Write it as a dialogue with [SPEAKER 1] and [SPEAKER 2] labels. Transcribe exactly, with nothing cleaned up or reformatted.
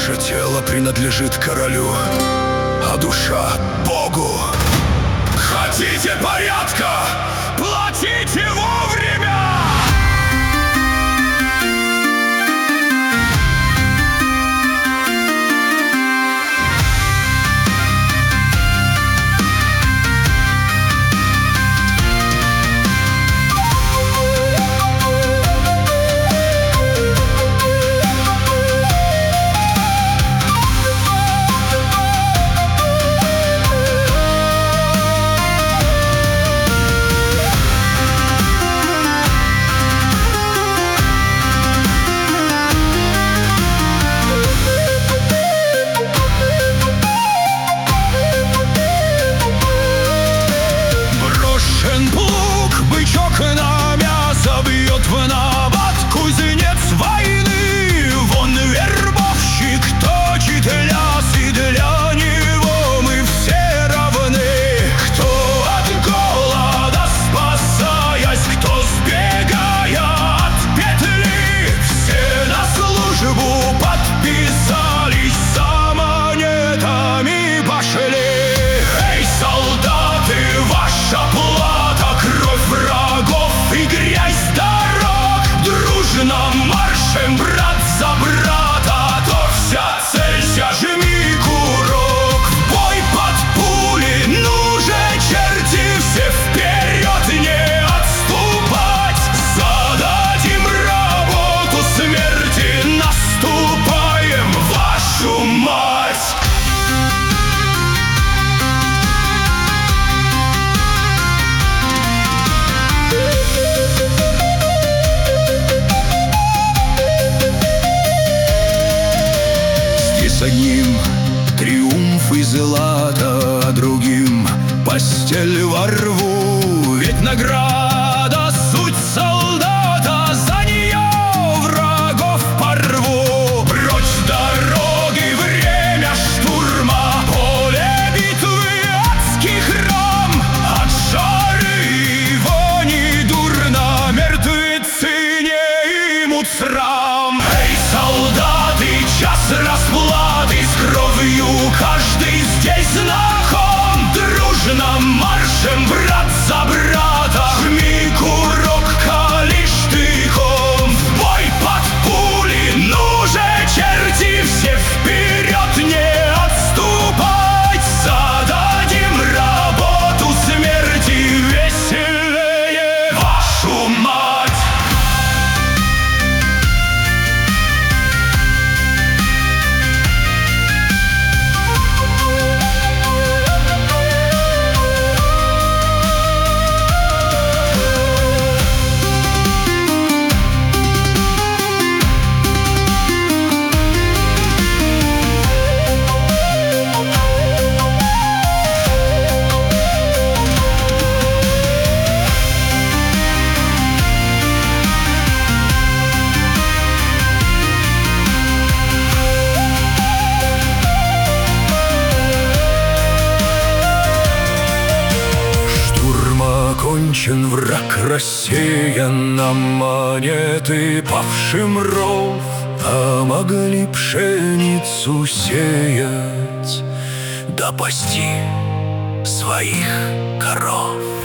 [SPEAKER 1] Ваше тело принадлежит королю, а душа — Богу. Хотите порядка? Платите вовремя! Плуг, бычок на мясо бьет в набат кузнец войны. Вон вербовщик точит ляс, и для него мы все равны. Кто от голода спасаясь, кто сбегая от петли, все на службу подписались, за монетами пошли. Эй, солдаты, ваша плата, кровь врагов и грязь дорог. Дружно маршем, брат за брата, то вся целься, жми курок. В бой под пули, ну же, черти, все вперед, не отступать. Зададим работу смерти, наступаем, вашу мать. С одним триумф и злато, а другим постель во рву. Ведь награда — суть солдата, за нее врагов порву. Прочь с дороги, время штурма, поле битвы, адский храм. От жары и вони дурно, мертвецы не имут срам. Эй, солдаты, час расплаты, с кровью каждый здесь знаком. Дружно маршем, брат за брата, жми курок, калишь тыком. В бой под пули, ну же, черти, все вперед, не отступать. Зададим работу смерти, веселее, вашу мать. Окончен, враг рассеян, на монеты павшим ров, а могли пшеницу сеять да пасти своих коров.